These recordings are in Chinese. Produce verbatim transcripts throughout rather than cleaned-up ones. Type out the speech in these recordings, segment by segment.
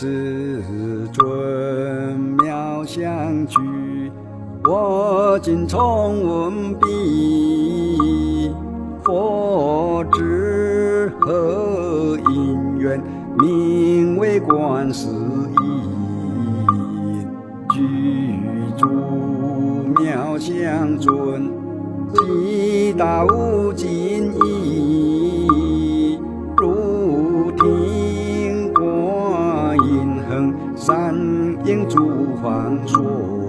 世尊妙相具，我今重闻彼。佛知何因缘，名为观世音。具足妙相尊，极大无尽意。如听观音恒三应诸方说，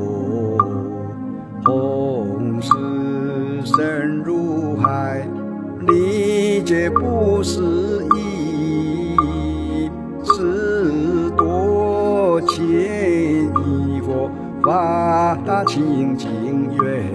弘誓深如海，理解不思议。是多千亿佛法大清净愿，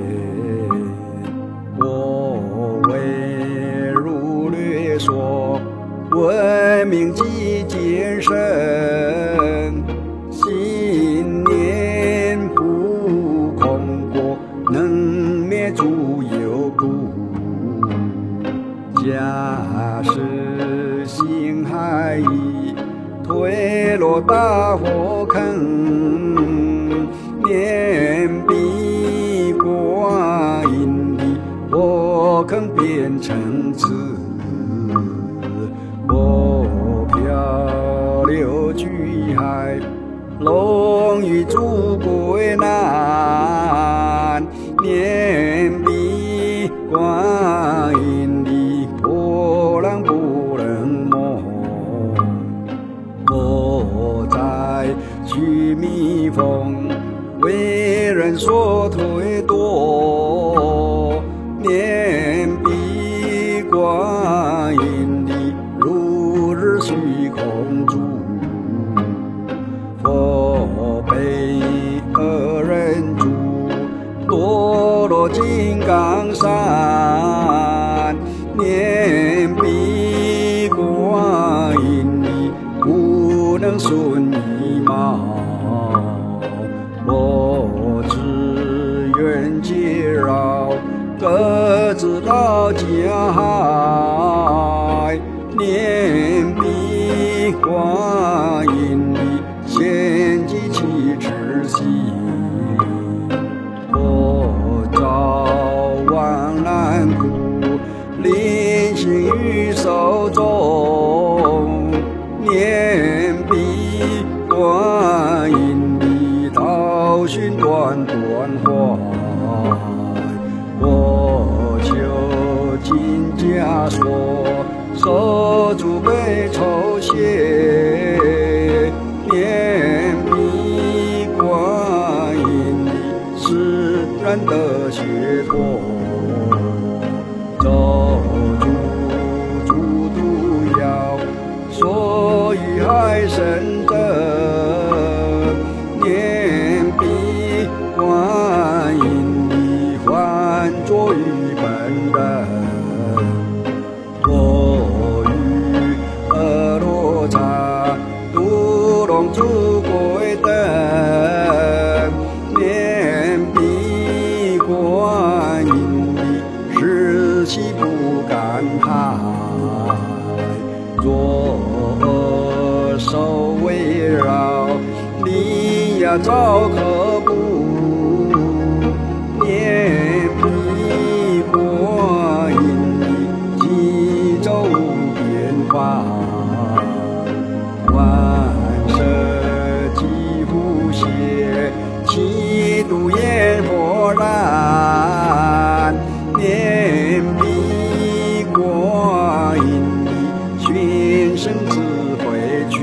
我为如略说，闻名即见身，心念不空过，能灭诸有故。假使心海已退落大火坑，念彼观音的火坑变成池。我漂流巨海，龙与诸归难，念彼观音的波浪不能没。我在须弥峰，为人所推堕，念彼观音的如日虚空住。佛被恶人住，堕落金刚山，念彼观音的不能顺一毛。我只愿解绕，各自到家海，念彼观音的献祭七尺心。我照万难苦，临行于手中，念彼观音的道寻短短怀。我求金家说，手足悲愁谢，念彼观音的释然得解脱。咒诸诸毒药，所欲害身者，念彼观音的还作于本人。我与阿罗刹独龙诸归等，念彼观音的誓期不敢害。若恶手围绕，力呀照可怖，念彼观音的济州无边法。万舍即不歇，七度焰火燃，念彼观音的寻声自回去。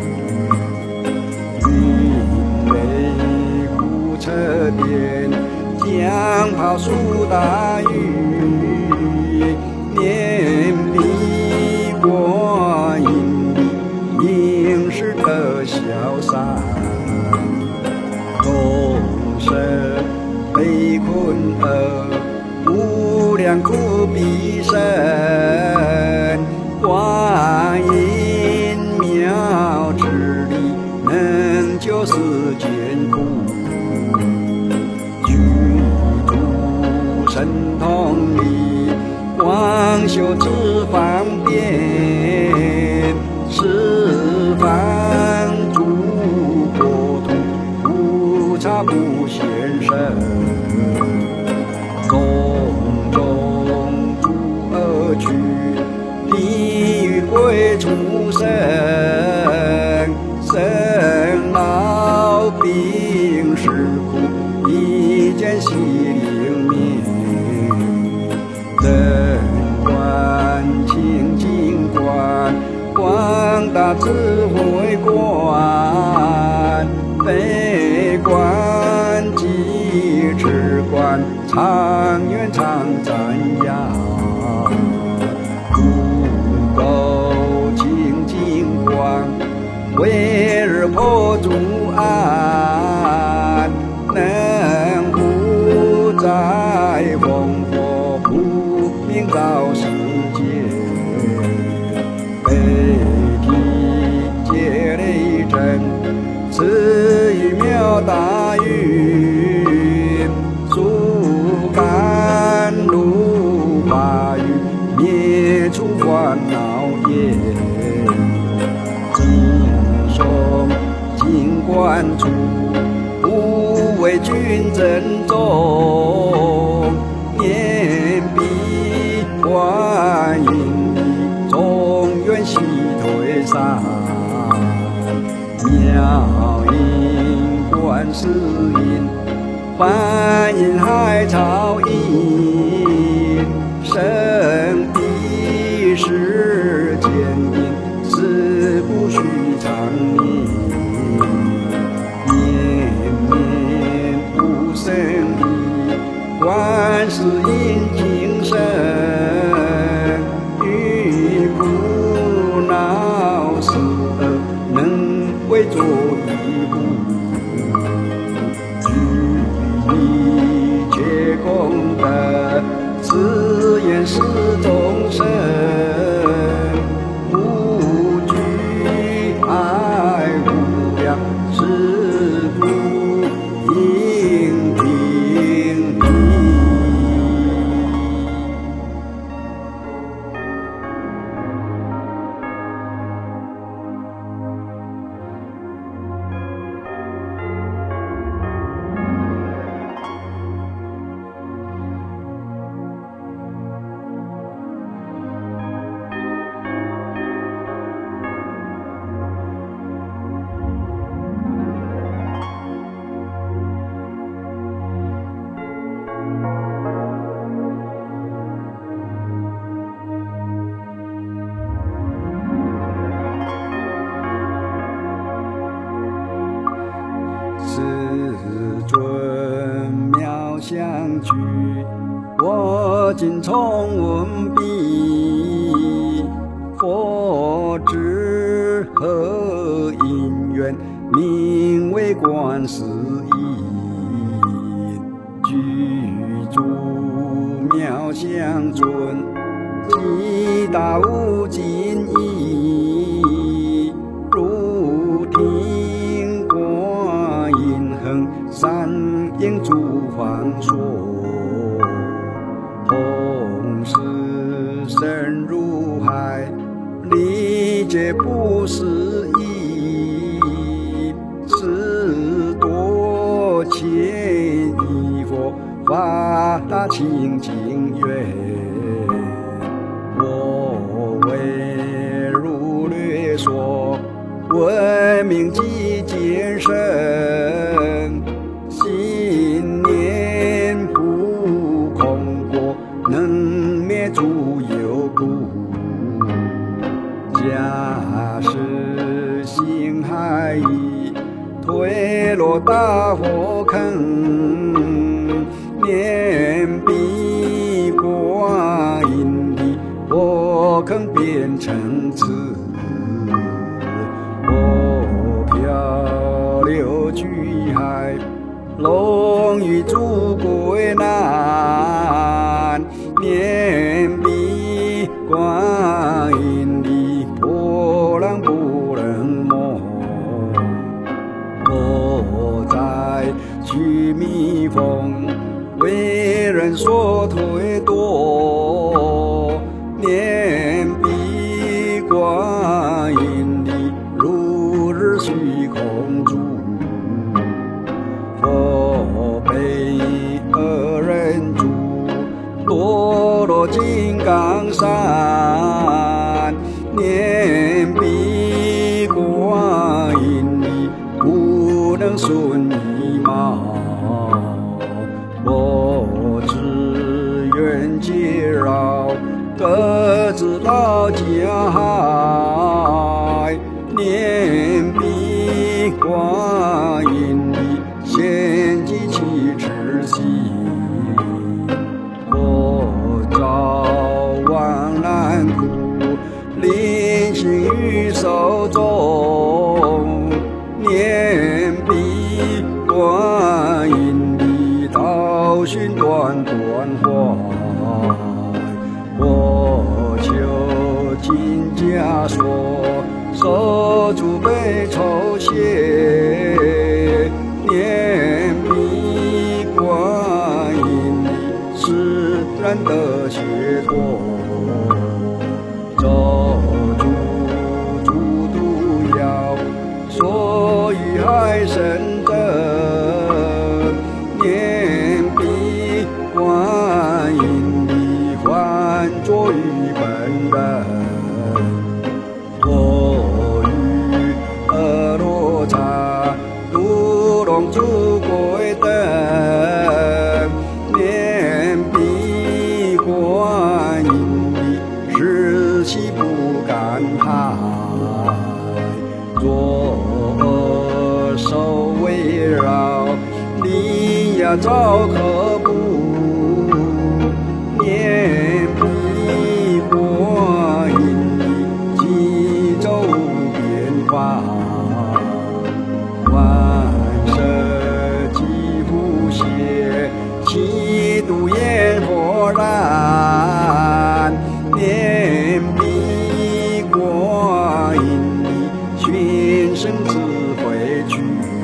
云雷鼓彻电，江泡苏大雨，念彼观音的应是得消散。众生被困厄，无量苦彼身，观音妙智力，能救世间苦。具足神通力，光修之方便，十方诸大不现身，种种诸恶趣，地狱鬼畜生，生老病死苦，一见悉灵灭。人观清净观，广大智慧观，悲观即持观，长远常瞻仰。不垢清净观，为日破诸暗，能护在风佛不明照世界。悲体皆雷震，赐予妙大运，速甘露化雨，灭除烦恼业。经诵经观处，不为君珍重，念彼观音力，中原悉退散。妙音观世音，梵音海潮音，生彼世间音，是不虚常念。念念不生离，观世音精神，于苦恼死厄能为作一步，具一切功德，此言是众生，无惧爱无量，是故应听彼。世尊妙相具，我今重闻彼。佛知何因缘，名为观世音。具足妙相尊，极大无尽意。如听观音恒三应诸方说，同时深入海，理解不思议。是多千亿佛法大清净愿，我为如略说，闻名即见身，信念不空过，能灭诸有故。假使心海已退落大火坑，念彼观音力，火坑变成池。我漂流巨海，龙与诸归难，念彼观音力，波浪不能没。我在须弥峰，为人所推堕，念彼观音力，如日虚空住。佛行善，念彼观音力，不能顺意貌。我只愿解绕，各自到家海，念彼观音力，献祭七尺心。我照万难苦，临行于手中，念彼观音力，道寻短关怀。我求金枷锁，手足被抽血，念彼观音力，使人得解脱。咒诅诸毒药，所欲害生者，念彼观音力，还作于本人。我与阿罗刹，如龙诸鬼等，念彼观音力，誓悉不敢害。若手围绕，力呀照可怖，念彼观音力，济州无边法。万舍即不歇，七度焰火燃，念彼观音力，寻声自回去。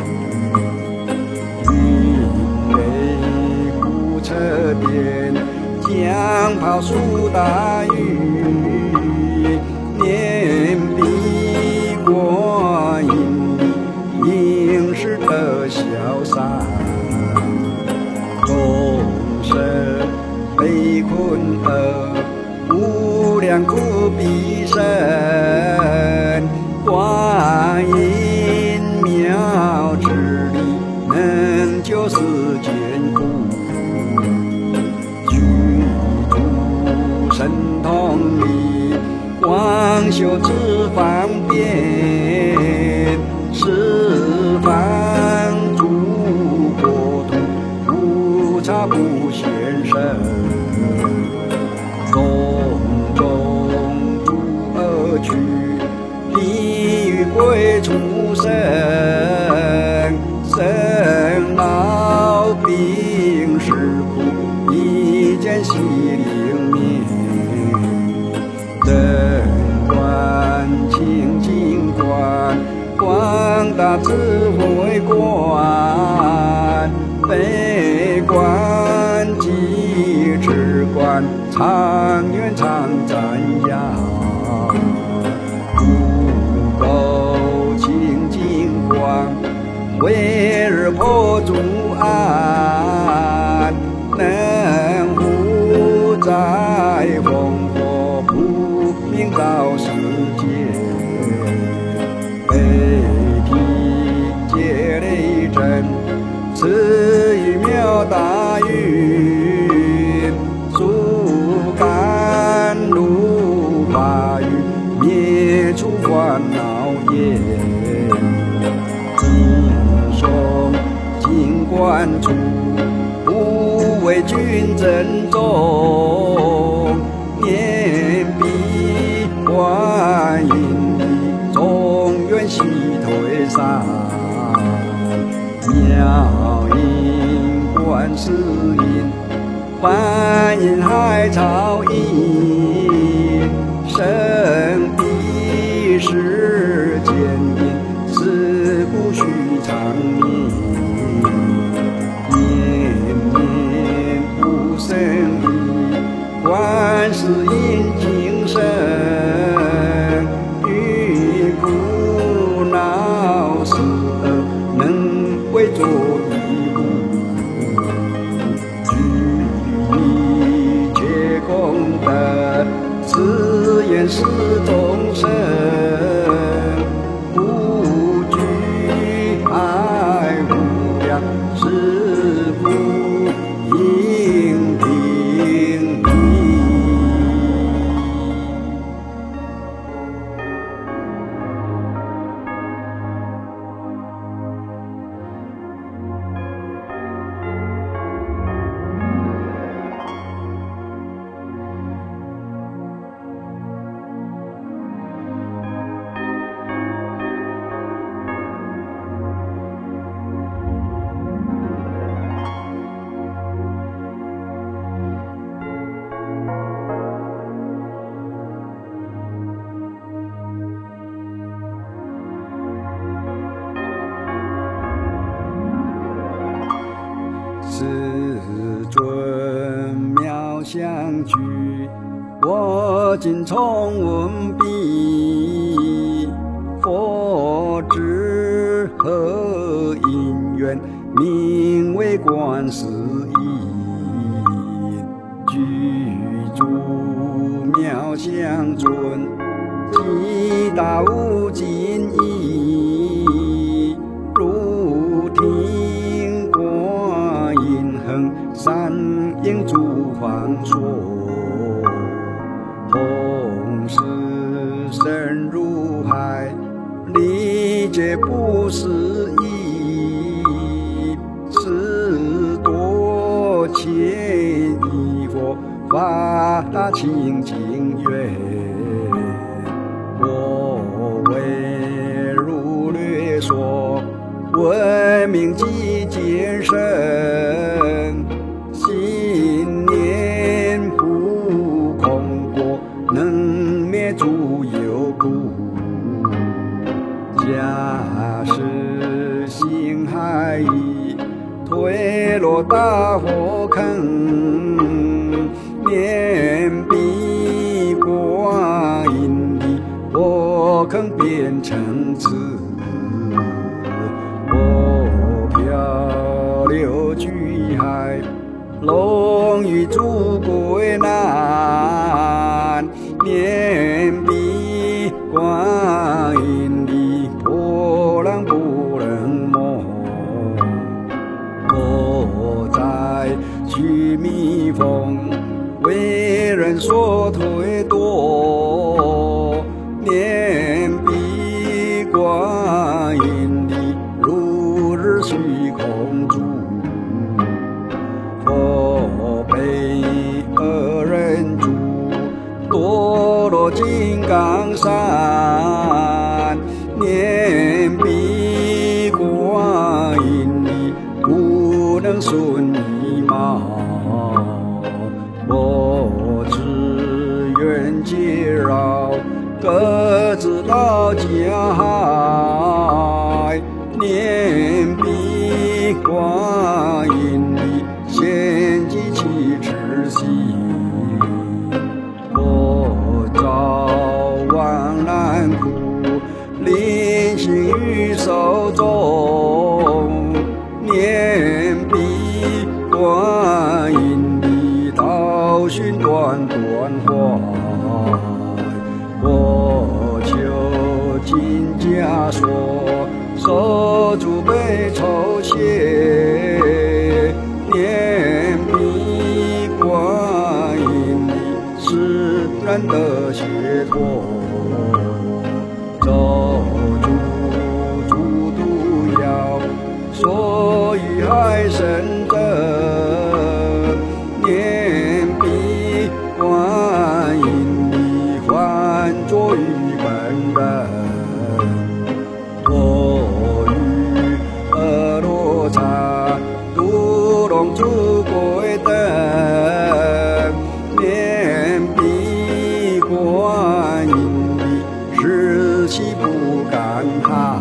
云雷鼓彻边，江泡数大雨，念彼观音力，应是得消散。众生被困厄，无量苦彼生，观音妙智力，能救世间苦。具足神通力，广修智方便，十方诸国土，无差不现身。种种诸恶趣，地狱鬼畜生，生老病死苦，一见悉灵灭。人观清净观，广大智慧观，悲观即智观，长远常瞻仰。无垢清净光，为日破诸暗，能护在烽火，普明照世界。悲啼皆雷震，赐予妙大运，速甘露法雨，灭除烦恼业。自诵经观处，不为君珍重，念彼观音力，总愿悉退散。妙音观世音，梵音海潮音，生彼世间音，自不须长眠。念念不生离，观世音精神，于苦恼死能为作一物。具一切功德， 见是众生，无惧爱无量，是故应听你。世尊妙相具，我今重问彼，佛知何因缘，名为观世音。具足妙相尊，其大无尽意，如听观音恒三应诸方说，同是深如海，理解不思议，是多千亿佛法清净愿。我为如略说，闻名即见身，信念不空过，能灭诸有故。假使心海已退落大火坑，念彼观音力，火坑变成池。我漂流巨海，龙与诸归难，念彼观音力，波浪不能没。我在须弥峰，为人所推堕，念彼观音力，如日虚空住。佛被恶人住，堕落金刚山，念彼观音力，不能顺一毛。我只愿解绕，各自到家海，念彼观音力，献祭七尺心。我照万难苦，临行于手中，念彼观音力，道寻短短怀。我求金家说，手足悲愁切，念彼观音力，使人得解脱。咒诸诸毒药，所欲害身者，念彼观音力，还作于本人。我与阿罗刹，度龙诸鬼等，念彼观音力，使其不敢害。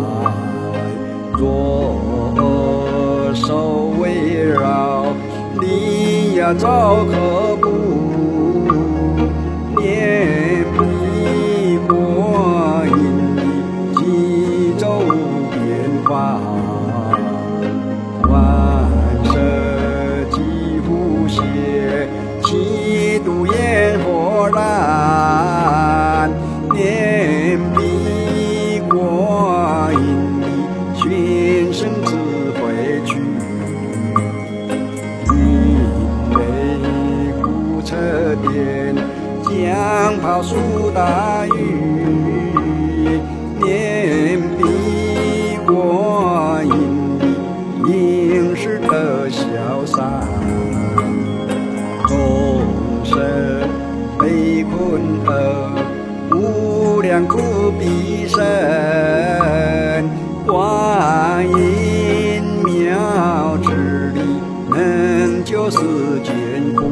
若恶手围绕，力呀照可怖，念彼观音力，济州变法。万舍即复邪，其度焰火燃， 大禹，念彼观音，应是特消散。众生被困厄，无量苦彼生。观音妙智力，能救世间苦。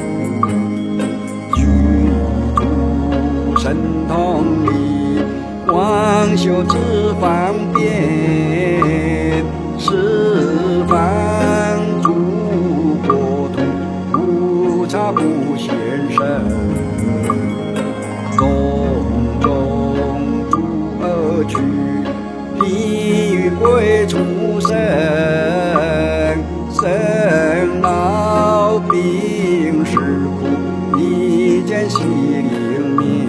具足神通力，广修之方便，十方诸国土，无差不现身。种种诸恶趣，地狱鬼畜生，生老病死苦，一见悉灵灭。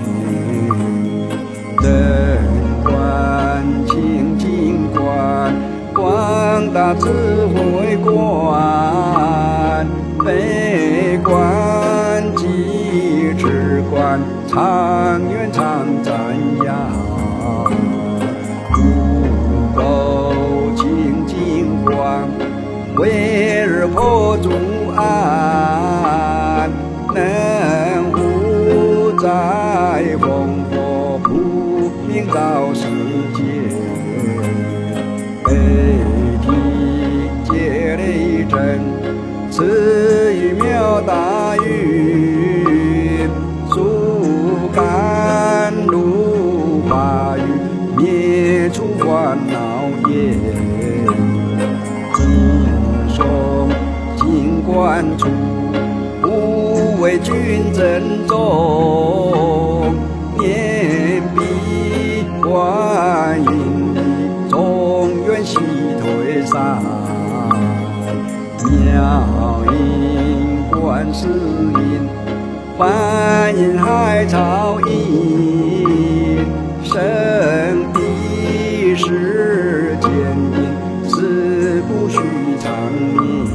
人观清净观，广大智慧观，悲观即智观，长远常瞻仰。无垢清净观，为日破诸暗，能无在风火不明照世界。悲体皆雷震，此一妙大语，速甘露化雨，灭除烦恼业。自诵经观处，不为君珍重。念彼观音，众愿悉退散。妙音观世音，梵音海潮音，生彼世间音，自不须长眠。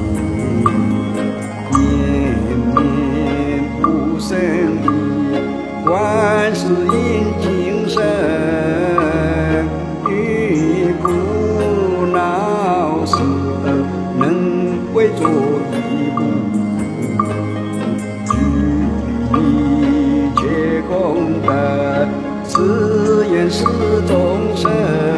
念念不生意，观世音净身，于苦恼死厄，能为作一物。具一切功德，此言是众生。